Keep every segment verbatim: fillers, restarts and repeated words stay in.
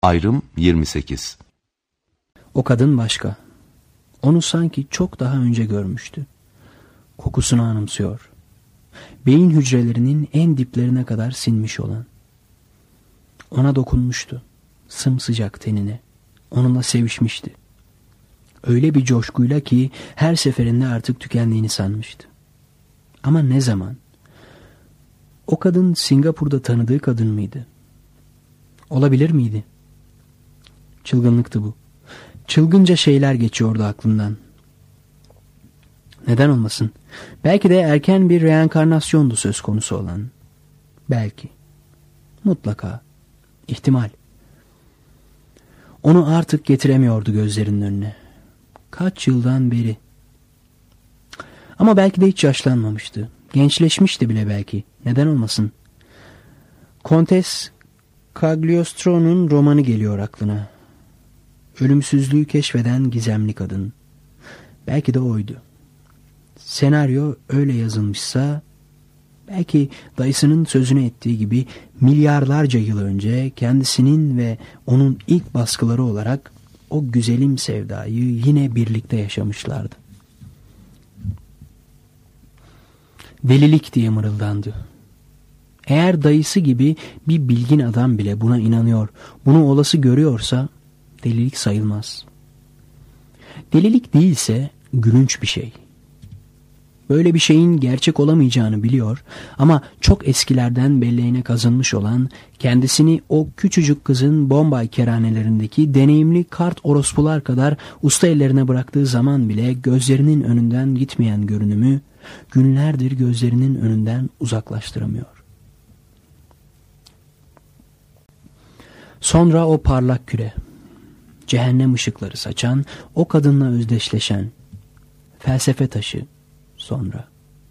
Ayrım yirmi sekiz. O kadın başka. Onu sanki çok daha önce görmüştü. Kokusunu anımsıyor. Beyin hücrelerinin en diplerine kadar sinmiş olan. Ona dokunmuştu. Sımsıcak tenine. Onunla sevişmişti. Öyle bir coşkuyla ki her seferinde artık tükendiğini sanmıştı. Ama ne zaman? O kadın Singapur'da tanıdığı kadın mıydı? Olabilir miydi? Çılgınlıktı bu. Çılgınca şeyler geçiyordu aklından. Neden olmasın? Belki de erken bir reenkarnasyondu söz konusu olan. Belki. Mutlaka. İhtimal. Onu artık getiremiyordu gözlerinin önüne. Kaç yıldan beri. Ama belki de hiç yaşlanmamıştı. Gençleşmişti bile belki. Neden olmasın? Kontes Cagliostro'nun romanı geliyor aklına. Ölümsüzlüğü keşfeden gizemli kadın. Belki de oydu. Senaryo öyle yazılmışsa, belki dayısının sözünü ettiği gibi milyarlarca yıl önce kendisinin ve onun ilk baskıları olarak o güzelim sevdayı yine birlikte yaşamışlardı. Delilik diye mırıldandı. Eğer dayısı gibi bir bilgin adam bile buna inanıyor, bunu olası görüyorsa delilik sayılmaz. Delilik değilse gülünç bir şey. Böyle bir şeyin gerçek olamayacağını biliyor ama çok eskilerden belleğine kazınmış olan, kendisini o küçücük kızın Bombay kerhanelerindeki deneyimli kart orospular kadar usta ellerine bıraktığı zaman bile gözlerinin önünden gitmeyen görünümü günlerdir gözlerinin önünden uzaklaştıramıyor. Sonra o parlak küre, cehennem ışıkları saçan, o kadınla özdeşleşen felsefe taşı. Sonra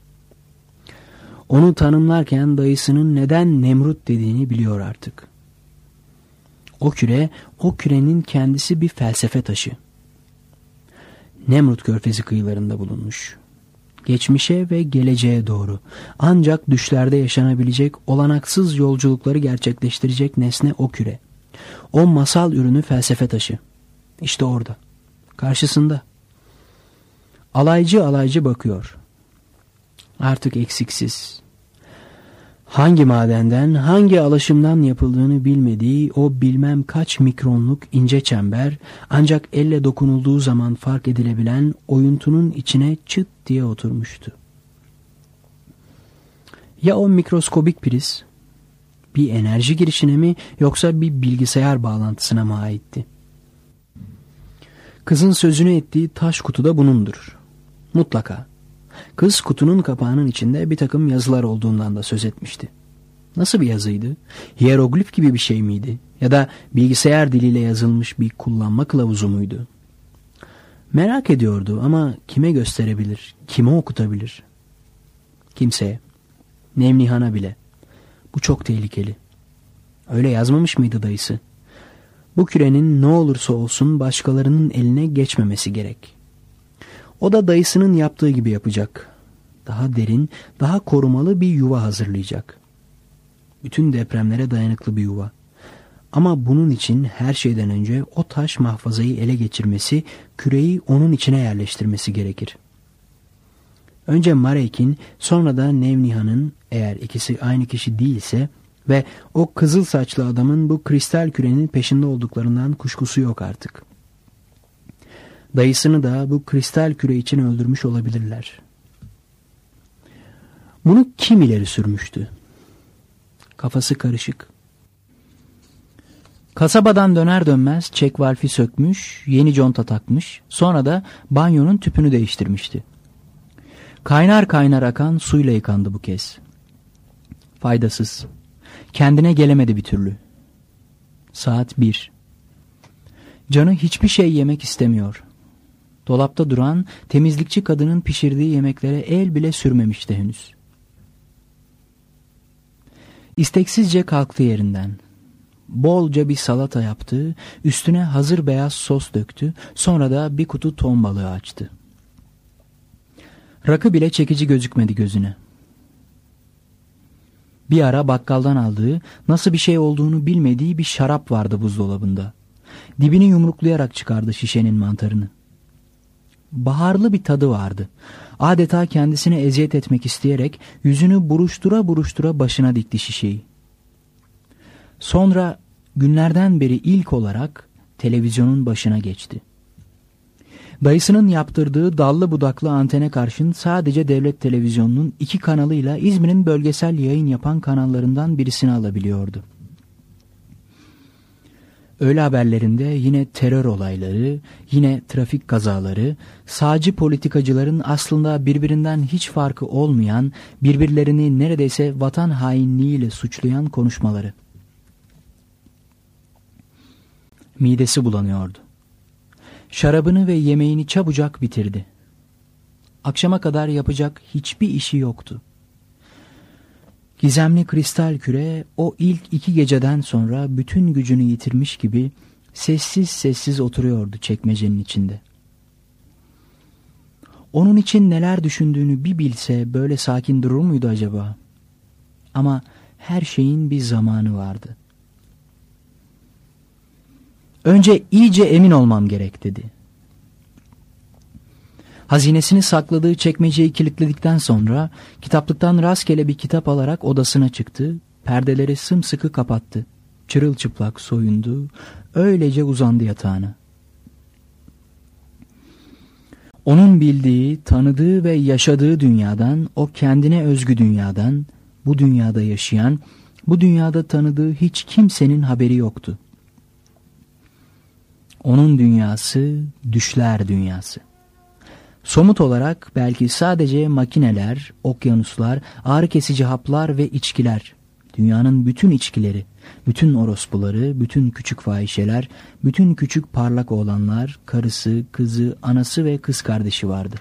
onu tanımlarken dayısının neden Nemrut dediğini biliyor artık. O küre, o kürenin kendisi bir felsefe taşı. Nemrut Körfezi kıyılarında bulunmuş. Geçmişe ve geleceğe doğru, ancak düşlerde yaşanabilecek olanaksız yolculukları gerçekleştirecek nesne o küre. O masal ürünü felsefe taşı. İşte orada, karşısında. Alaycı alaycı bakıyor. Artık eksiksiz. Hangi madenden, hangi alaşımdan yapıldığını bilmediği o bilmem kaç mikronluk ince çember, ancak elle dokunulduğu zaman fark edilebilen oyuntunun içine çıt diye oturmuştu. Ya o mikroskobik priz, bir enerji girişine mi yoksa bir bilgisayar bağlantısına mı aitti? Kızın sözünü ettiği taş kutu da bunundur. Mutlaka. Kız kutunun kapağının içinde bir takım yazılar olduğundan da söz etmişti. Nasıl bir yazıydı? Hieroglif gibi bir şey miydi? Ya da bilgisayar diliyle yazılmış bir kullanma kılavuzu muydu? Merak ediyordu ama kime gösterebilir? Kime okutabilir? Kimseye. Nemnihan'a bile. Bu çok tehlikeli. Öyle yazmamış mıydı dayısı? Bu kürenin ne olursa olsun başkalarının eline geçmemesi gerek. O da dayısının yaptığı gibi yapacak. Daha derin, daha korumalı bir yuva hazırlayacak. Bütün depremlere dayanıklı bir yuva. Ama bunun için her şeyden önce o taş mahfazayı ele geçirmesi, küreyi onun içine yerleştirmesi gerekir. Önce Marek'in, sonra da Nemnihan'ın, eğer ikisi aynı kişi değilse ve o kızıl saçlı adamın bu kristal kürenin peşinde olduklarından kuşkusu yok artık. Dayısını da bu kristal küre için öldürmüş olabilirler. Bunu kim ileri sürmüştü? Kafası karışık. Kasabadan döner dönmez çek valfi sökmüş, yeni conta takmış, sonra da banyonun tüpünü değiştirmişti. Kaynar kaynar akan suyla yıkandı bu kez. Faydasız. Kendine gelemedi bir türlü. Saat bir. Canı hiçbir şey yemek istemiyor. Dolapta duran temizlikçi kadının pişirdiği yemeklere el bile sürmemişti henüz. İsteksizce kalktı yerinden. Bolca bir salata yaptı, üstüne hazır beyaz sos döktü, sonra da bir kutu ton balığı açtı. Rakı bile çekici gözükmedi gözüne. Bir ara bakkaldan aldığı, nasıl bir şey olduğunu bilmediği bir şarap vardı buzdolabında. Dibini yumruklayarak çıkardı şişenin mantarını. Baharlı bir tadı vardı. Adeta kendisine eziyet etmek isteyerek yüzünü buruştura buruştura başına dikti şişeyi. Sonra günlerden beri ilk olarak televizyonun başına geçti. Dayısının yaptırdığı dallı budaklı antene karşın sadece devlet televizyonunun iki kanalıyla İzmir'in bölgesel yayın yapan kanallarından birisini alabiliyordu. Öğle haberlerinde yine terör olayları, yine trafik kazaları, sağcı politikacıların aslında birbirinden hiç farkı olmayan, birbirlerini neredeyse vatan hainliğiyle suçlayan konuşmaları. Midesi bulanıyordu. Şarabını ve yemeğini çabucak bitirdi. Akşama kadar yapacak hiçbir işi yoktu. Gizemli kristal küre o ilk iki geceden sonra bütün gücünü yitirmiş gibi sessiz sessiz oturuyordu çekmecenin içinde. Onun için neler düşündüğünü bir bilse böyle sakin durur muydu acaba? Ama her şeyin bir zamanı vardı. Önce iyice emin olmam gerek dedi. Hazinesini sakladığı çekmeceyi kilitledikten sonra kitaplıktan rastgele bir kitap alarak odasına çıktı, perdeleri sımsıkı kapattı, çırılçıplak soyundu, öylece uzandı yatağına. Onun bildiği, tanıdığı ve yaşadığı dünyadan, o kendine özgü dünyadan, bu dünyada yaşayan, bu dünyada tanıdığı hiç kimsenin haberi yoktu. Onun dünyası, düşler dünyası. Somut olarak belki sadece makineler, okyanuslar, ağrı kesici haplar ve içkiler, dünyanın bütün içkileri, bütün orospuları, bütün küçük fahişeler, bütün küçük parlak oğlanlar, karısı, kızı, anası ve kız kardeşi vardı.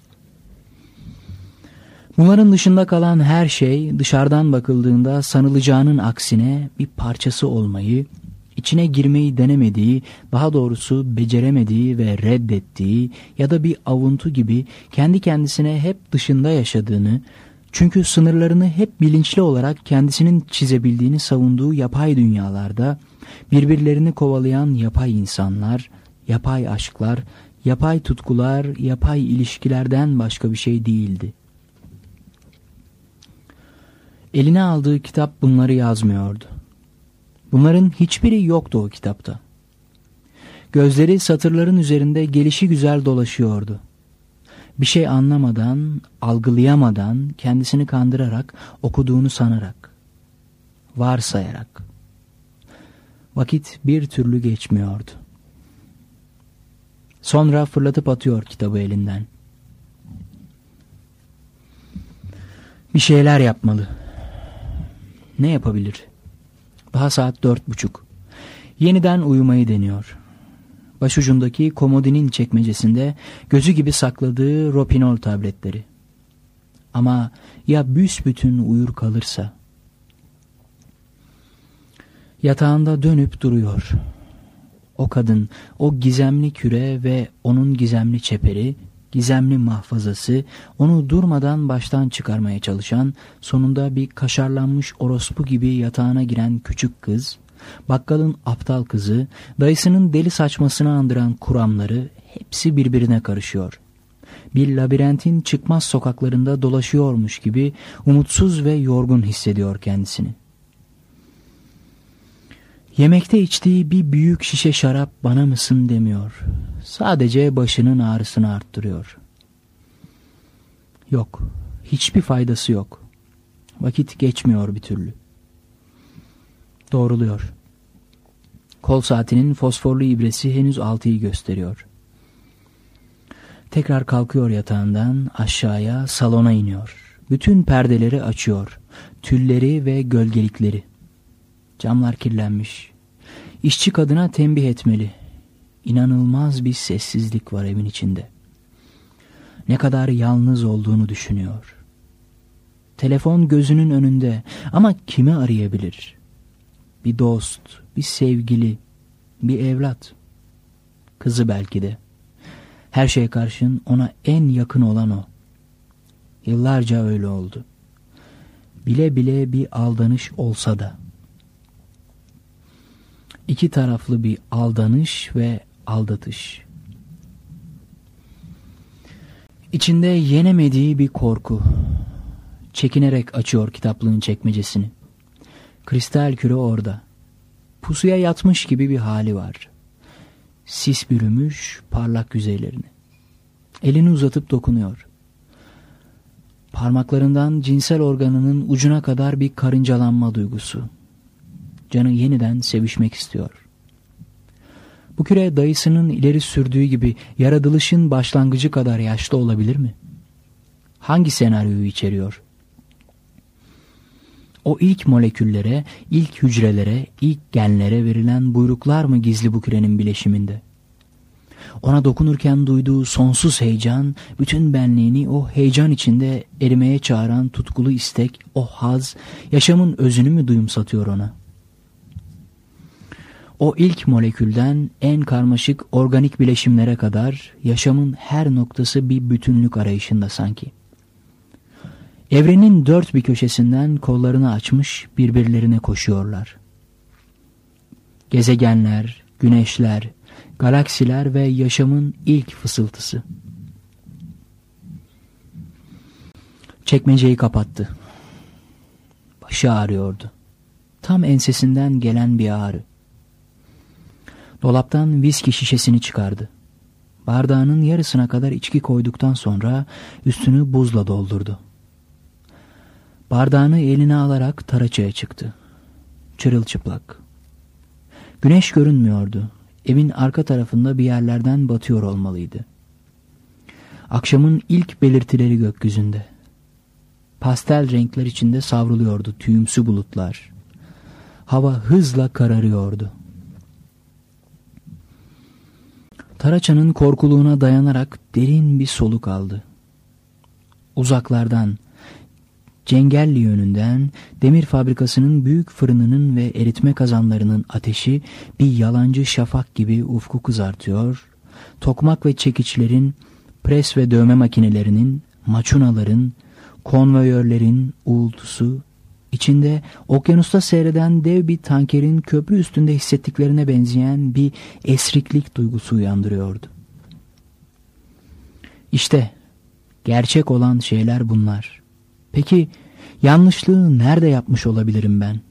Bunların dışında kalan her şey dışarıdan bakıldığında sanılacağının aksine bir parçası olmayı, İçine girmeyi denemediği, daha doğrusu beceremediği ve reddettiği ya da bir avuntu gibi kendi kendisine hep dışında yaşadığını, çünkü sınırlarını hep bilinçli olarak kendisinin çizebildiğini savunduğu yapay dünyalarda, birbirlerini kovalayan yapay insanlar, yapay aşklar, yapay tutkular, yapay ilişkilerden başka bir şey değildi. Eline aldığı kitap bunları yazmıyordu. Bunların hiçbiri yoktu o kitapta. Gözleri satırların üzerinde gelişigüzel dolaşıyordu. Bir şey anlamadan, algılayamadan, kendisini kandırarak, okuduğunu sanarak, varsayarak. Vakit bir türlü geçmiyordu. Sonra fırlatıp atıyor kitabı elinden. Bir şeyler yapmalı. Ne yapabilir? Daha saat dört buçuk. Yeniden uyumayı deniyor. Başucundaki komodinin çekmecesinde gözü gibi sakladığı Ropinol tabletleri. Ama ya büsbütün uyur kalırsa? Yatağında dönüp duruyor. O kadın, o gizemli küre ve onun gizemli çeperi, gizemli mahfazası, onu durmadan baştan çıkarmaya çalışan, sonunda bir kaşarlanmış orospu gibi yatağına giren küçük kız, bakkalın aptal kızı, dayısının deli saçmasını andıran kuramları, hepsi birbirine karışıyor. Bir labirentin çıkmaz sokaklarında dolaşıyormuş gibi umutsuz ve yorgun hissediyor kendisini. Yemekte içtiği bir büyük şişe şarap bana mısın demiyor. Sadece başının ağrısını arttırıyor. Yok, hiçbir faydası yok. Vakit geçmiyor bir türlü. Doğruluyor. Kol saatinin fosforlu ibresi henüz altıyı gösteriyor. Tekrar kalkıyor yatağından, aşağıya, salona iniyor. Bütün perdeleri açıyor. Tülleri ve gölgelikleri. Camlar kirlenmiş. İşçi kadına tembih etmeli. İnanılmaz bir sessizlik var evin içinde. Ne kadar yalnız olduğunu düşünüyor. Telefon gözünün önünde ama kimi arayabilir? Bir dost, bir sevgili, bir evlat. Kızı belki de. Her şeye karşın ona en yakın olan o. Yıllarca öyle oldu. bile bile bir aldanış olsa da. İki taraflı bir aldanış ve aldatış. İçinde yenemediği bir korku. Çekinerek açıyor kitaplığın çekmecesini. Kristal küre orada. Pusuya yatmış gibi bir hali var. Sis bürümüş parlak yüzeylerini. Elini uzatıp dokunuyor. Parmaklarından cinsel organının ucuna kadar bir karıncalanma duygusu. Canı yeniden sevişmek istiyor. Bu küre dayısının ileri sürdüğü gibi yaratılışın başlangıcı kadar yaşlı olabilir mi? Hangi senaryoyu içeriyor? O ilk moleküllere, ilk hücrelere, ilk genlere verilen buyruklar mı gizli bu kürenin bileşiminde? Ona dokunurken duyduğu sonsuz heyecan, bütün benliğini o heyecan içinde erimeye çağıran tutkulu istek, o haz, yaşamın özünü mü duyumsatıyor ona? O ilk molekülden en karmaşık organik bileşimlere kadar yaşamın her noktası bir bütünlük arayışında sanki. Evrenin dört bir köşesinden kollarını açmış birbirlerine koşuyorlar. Gezegenler, güneşler, galaksiler ve yaşamın ilk fısıltısı. Çekmeceyi kapattı. Başı ağrıyordu. Tam ensesinden gelen bir ağrı. Dolaptan viski şişesini çıkardı. Bardağının yarısına kadar içki koyduktan sonra üstünü buzla doldurdu. Bardağını eline alarak taraçaya çıktı. Çırılçıplak. Güneş görünmüyordu. Evin arka tarafında bir yerlerden batıyor olmalıydı. Akşamın ilk belirtileri gökyüzünde. Pastel renkler içinde savruluyordu tüyümsü bulutlar. Hava hızla kararıyordu. Taraçanın korkuluğuna dayanarak derin bir soluk aldı. Uzaklardan, Cengelli yönünden demir fabrikasının büyük fırınının ve eritme kazanlarının ateşi bir yalancı şafak gibi ufku kızartıyor, tokmak ve çekiçlerin, pres ve dövme makinelerinin, maçunaların, konvoyörlerin uğultusu, içinde okyanusta seyreden dev bir tankerin köprü üstünde hissettiklerine benzeyen bir esriklik duygusu uyandırıyordu. İşte gerçek olan şeyler bunlar. Peki yanlışlığı nerede yapmış olabilirim ben?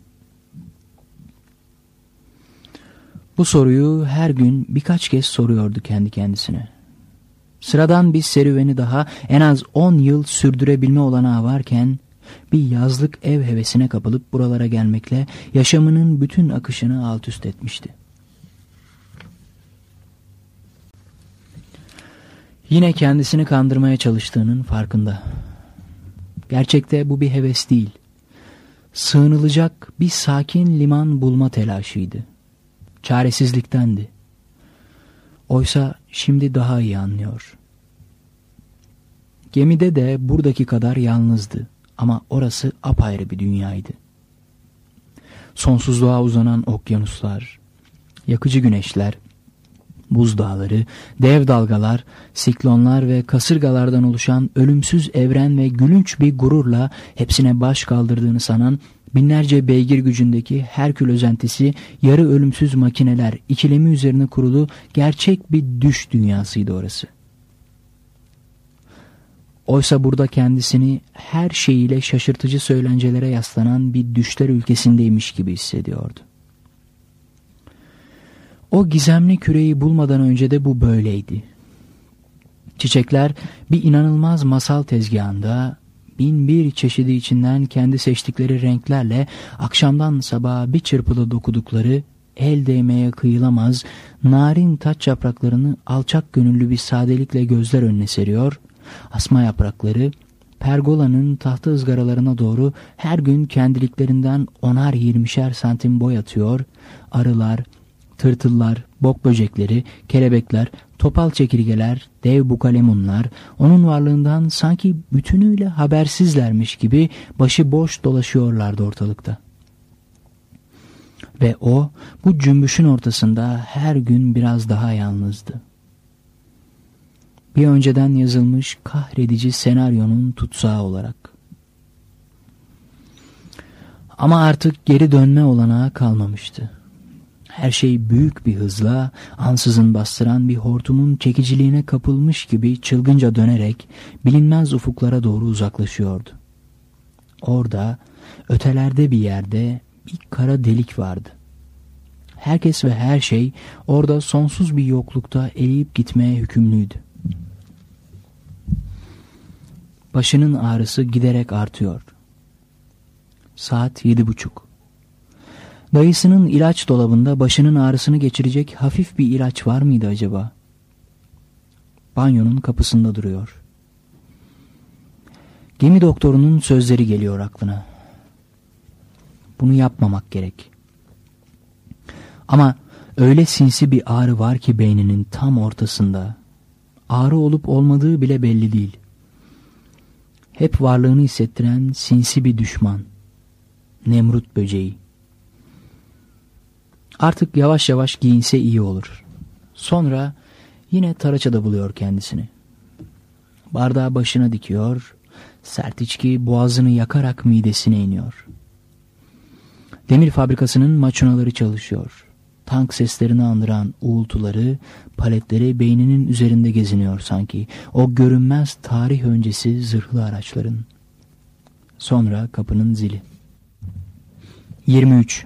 Bu soruyu her gün birkaç kez soruyordu kendi kendisine. Sıradan bir serüveni daha en az on yıl sürdürebilme olanağı varken bir yazlık ev hevesine kapılıp buralara gelmekle yaşamının bütün akışını alt üst etmişti. Yine kendisini kandırmaya çalıştığının farkında. Gerçekte bu bir heves değil. Sığınılacak bir sakin liman bulma telaşıydı. Çaresizliktendi. Oysa şimdi daha iyi anlıyor. Gemide de buradaki kadar yalnızdı ama orası apayrı bir dünyaydı. Sonsuzluğa uzanan okyanuslar, yakıcı güneşler, buz dağları, dev dalgalar, siklonlar ve kasırgalardan oluşan ölümsüz evren ve gülünç bir gururla hepsine baş kaldırdığını sanan binlerce beygir gücündeki Herkül özentisi yarı ölümsüz makineler ikilemi üzerine kurulu gerçek bir düş dünyasıydı orası. Oysa burada kendisini her şeyiyle şaşırtıcı söylencelere yaslanan bir düşler ülkesindeymiş gibi hissediyordu. O gizemli küreyi bulmadan önce de bu böyleydi. Çiçekler bir inanılmaz masal tezgahında bin bir çeşidi içinden kendi seçtikleri renklerle akşamdan sabaha bir çırpıda dokudukları el değmeye kıyılamaz narin taç yapraklarını alçak gönüllü bir sadelikle gözler önüne seriyor, asma yaprakları pergolanın tahta ızgaralarına doğru her gün kendiliklerinden onar yirmişer santim boy atıyor, arılar, tırtıllar, bok böcekleri, kelebekler, topal çekirgeler, dev bukalemunlar onun varlığından sanki bütünüyle habersizlermiş gibi başı boş dolaşıyorlardı ortalıkta. Ve o bu cümbüşün ortasında her gün biraz daha yalnızdı. Bir önceden yazılmış kahredici senaryonun tutsağı olarak. Ama artık geri dönme olanağı kalmamıştı. Her şey büyük bir hızla, ansızın bastıran bir hortumun çekiciliğine kapılmış gibi çılgınca dönerek bilinmez ufuklara doğru uzaklaşıyordu. Orada, ötelerde bir yerde bir kara delik vardı. Herkes ve her şey orada sonsuz bir yoklukta eriyip gitmeye hükümlüydü. Başının ağrısı giderek artıyor. Saat yedi buçuk. Dayısının ilaç dolabında başının ağrısını geçirecek hafif bir ilaç var mıydı acaba? Banyonun kapısında duruyor. Gemi doktorunun sözleri geliyor aklına. Bunu yapmamak gerek. Ama öyle sinsi bir ağrı var ki beyninin tam ortasında. Ağrı olup olmadığı bile belli değil. Hep varlığını hissettiren sinsi bir düşman. Nemrut böceği. Artık yavaş yavaş giyinse iyi olur. Sonra yine taraçada buluyor kendisini. Bardağı başına dikiyor, sert içki boğazını yakarak midesine iniyor. Demir fabrikasının maçunaları çalışıyor. Tank seslerini andıran uğultuları, paletleri beyninin üzerinde geziniyor sanki. O görünmez tarih öncesi zırhlı araçların. Sonra kapının zili. yirmi üç.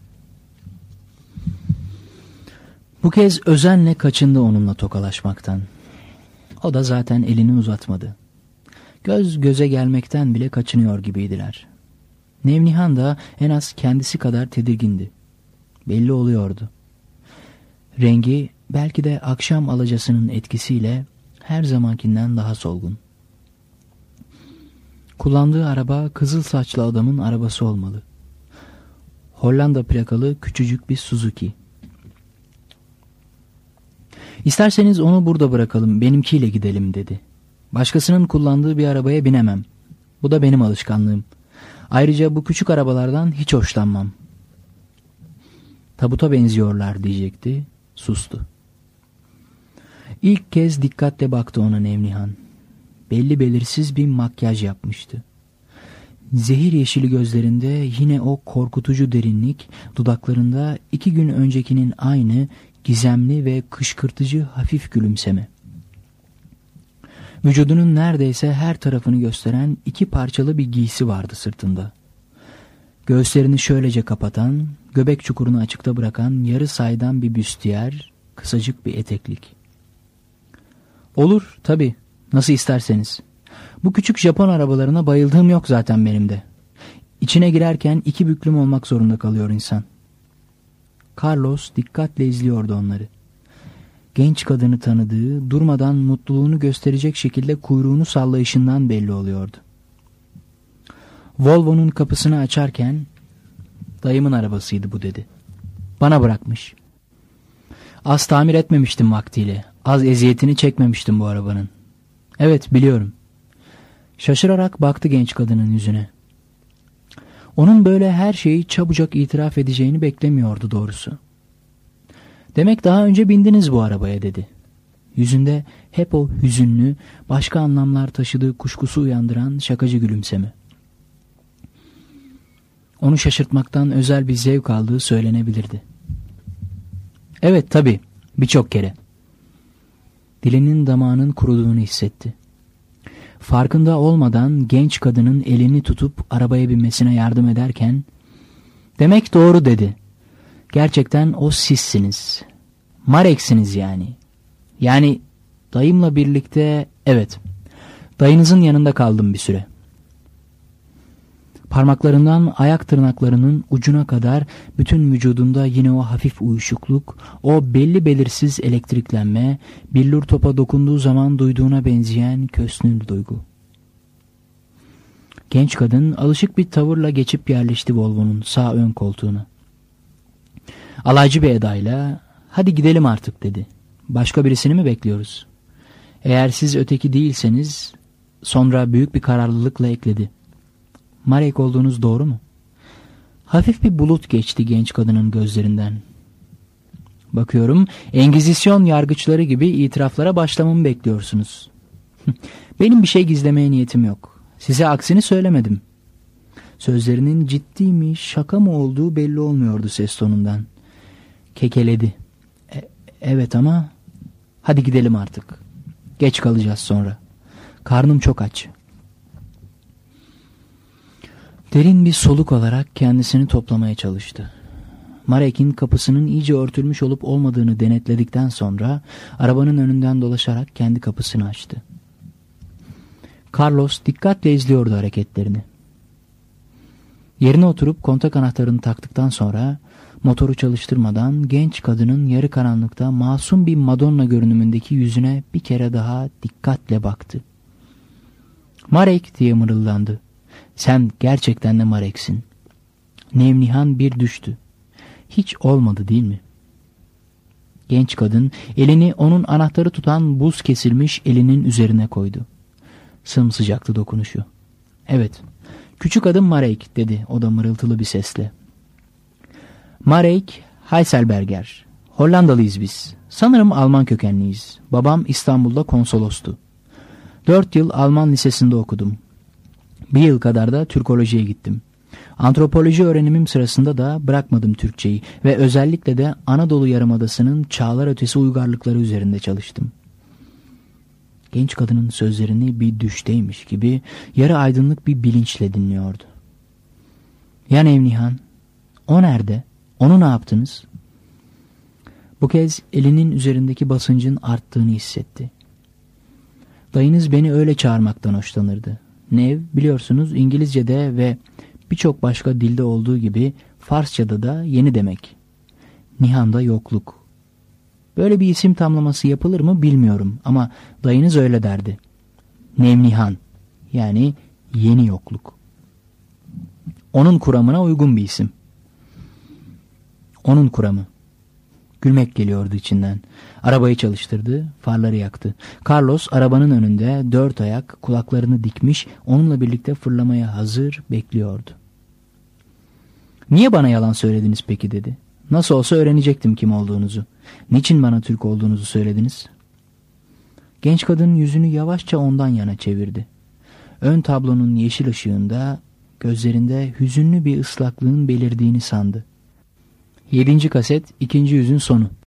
Bu kez özenle kaçındı onunla tokalaşmaktan. O da zaten elini uzatmadı. Göz göze gelmekten bile kaçınıyor gibiydiler. Nevnihan da en az kendisi kadar tedirgindi. Belli oluyordu. Rengi belki de akşam alacasının etkisiyle her zamankinden daha solgun. Kullandığı araba kızıl saçlı adamın arabası olmalı. Hollanda plakalı küçücük bir Suzuki. İsterseniz onu burada bırakalım, benimkiyle gidelim dedi. Başkasının kullandığı bir arabaya binemem. Bu da benim alışkanlığım. Ayrıca bu küçük arabalardan hiç hoşlanmam. Tabuta benziyorlar diyecekti, sustu. İlk kez dikkatle baktı ona Nevnihan. Belli belirsiz bir makyaj yapmıştı. Zehir yeşili gözlerinde yine o korkutucu derinlik, dudaklarında iki gün öncekinin aynı gizemli ve kışkırtıcı hafif gülümseme. Vücudunun neredeyse her tarafını gösteren iki parçalı bir giysi vardı sırtında. Göğüslerini şöylece kapatan, göbek çukurunu açıkta bırakan yarı saydam bir büstiyer, kısacık bir eteklik. Olur tabii, nasıl isterseniz. Bu küçük Japon arabalarına bayıldığım yok zaten benim de. İçine girerken iki büklüm olmak zorunda kalıyor insan. Carlos dikkatle izliyordu onları. Genç kadını tanıdığı, durmadan mutluluğunu gösterecek şekilde kuyruğunu sallayışından belli oluyordu. Volvo'nun kapısını açarken, dayımın arabasıydı bu dedi. Bana bırakmış. Az tamir etmemiştim vaktiyle. Az eziyetini çekmemiştim bu arabanın. Evet, biliyorum. Şaşırarak baktı genç kadının yüzüne. Onun böyle her şeyi çabucak itiraf edeceğini beklemiyordu doğrusu. Demek daha önce bindiniz bu arabaya dedi. Yüzünde hep o hüzünlü, başka anlamlar taşıdığı kuşkusu uyandıran şakacı gülümseme. Onu şaşırtmaktan özel bir zevk aldığı söylenebilirdi. Evet tabii, birçok kere. Dilinin damağının kuruduğunu hissetti. Farkında olmadan genç kadının elini tutup arabaya binmesine yardım ederken, demek doğru dedi. Gerçekten o sizsiniz. Marek'siniz yani. Yani dayımla birlikte, evet, dayınızın yanında kaldım bir süre. Parmaklarından ayak tırnaklarının ucuna kadar bütün vücudunda yine o hafif uyuşukluk, o belli belirsiz elektriklenme, billur topa dokunduğu zaman duyduğuna benzeyen kösnül duygu. Genç kadın alışık bir tavırla geçip yerleşti Volvo'nun sağ ön koltuğuna. Alaycı bir edayla, hadi gidelim artık dedi. Başka birisini mi bekliyoruz? Eğer siz öteki değilseniz, sonra büyük bir kararlılıkla ekledi. Marek olduğunuz doğru mu? Hafif bir bulut geçti genç kadının gözlerinden. Bakıyorum, Engizisyon yargıçları gibi itiraflara başlamamı bekliyorsunuz. Benim bir şey gizlemeye niyetim yok. Size aksini söylemedim. Sözlerinin ciddi mi, şaka mı olduğu belli olmuyordu ses tonundan. Kekeledi. E, evet ama hadi gidelim artık. Geç kalacağız sonra. Karnım çok aç. Derin bir soluk alarak kendisini toplamaya çalıştı. Marek'in kapısının iyice örtülmüş olup olmadığını denetledikten sonra arabanın önünden dolaşarak kendi kapısını açtı. Carlos dikkatle izliyordu hareketlerini. Yerine oturup kontak anahtarını taktıktan sonra motoru çalıştırmadan genç kadının yarı karanlıkta masum bir Madonna görünümündeki yüzüne bir kere daha dikkatle baktı. "Marek," diye mırıldandı. "Sen gerçekten de Marek'sin." Nevnihan bir düştü. "Hiç olmadı değil mi?" Genç kadın elini onun anahtarı tutan buz kesilmiş elinin üzerine koydu. Sımsıcaktı dokunuşu. "Evet, küçük adım Marek," dedi o da mırıltılı bir sesle. "Marek Heiselberger. Hollandalıyız biz. Sanırım Alman kökenliyiz. Babam İstanbul'da konsolostu. Dört yıl Alman lisesinde okudum. Bir yıl kadar da Türkolojiye gittim. Antropoloji öğrenimim sırasında da bırakmadım Türkçeyi ve özellikle de Anadolu Yarımadası'nın çağlar ötesi uygarlıkları üzerinde çalıştım." Genç kadının sözlerini bir düşteymiş gibi yarı aydınlık bir bilinçle dinliyordu. "Ya Nevnihan? O nerede? Onu ne yaptınız?" Bu kez elinin üzerindeki basıncın arttığını hissetti. "Dayınız beni öyle çağırmaktan hoşlanırdı. Nev, biliyorsunuz, İngilizce'de ve birçok başka dilde olduğu gibi Farsça'da da yeni demek. Nihan'da yokluk. Böyle bir isim tamlaması yapılır mı bilmiyorum ama dayınız öyle derdi. Nevnihan, yani yeni yokluk. Onun kuramına uygun bir isim." Onun kuramı. Gülmek geliyordu içinden. Arabayı çalıştırdı, farları yaktı. Carlos arabanın önünde dört ayak, kulaklarını dikmiş, onunla birlikte fırlamaya hazır bekliyordu. "Niye bana yalan söylediniz peki?" dedi. "Nasıl olsa öğrenecektim kim olduğunuzu. Niçin bana Türk olduğunuzu söylediniz?" Genç kadın yüzünü yavaşça ondan yana çevirdi. Ön tablonun yeşil ışığında gözlerinde hüzünlü bir ıslaklığın belirdiğini sandı. Yedinci kaset, ikinci yüzün sonu.